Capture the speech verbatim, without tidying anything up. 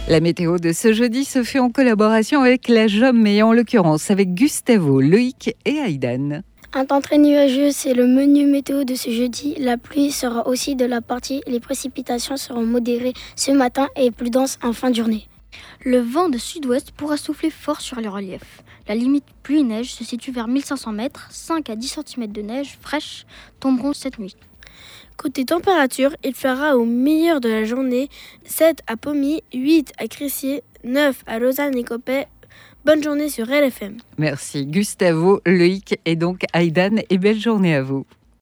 La météo de ce jeudi se fait en collaboration avec la J O M et en l'occurrence avec Gustavo, Loïc et Aïdan. Un temps très nuageux, c'est le menu météo de ce jeudi. La pluie sera aussi de la partie. Les précipitations seront modérées ce matin et plus denses en fin de journée. Le vent de sud-ouest pourra souffler fort sur le relief. La limite pluie-neige se situe vers mille cinq cents mètres. cinq à dix centimètres de neige fraîche tomberont cette nuit. Côté température, il fera au meilleur de la journée sept à Pommiers, huit à Crissier, neuf à Lausanne et Coppet. Bonne journée sur L F M. Merci Gustavo, Loïc et donc Aïdan et belle journée à vous.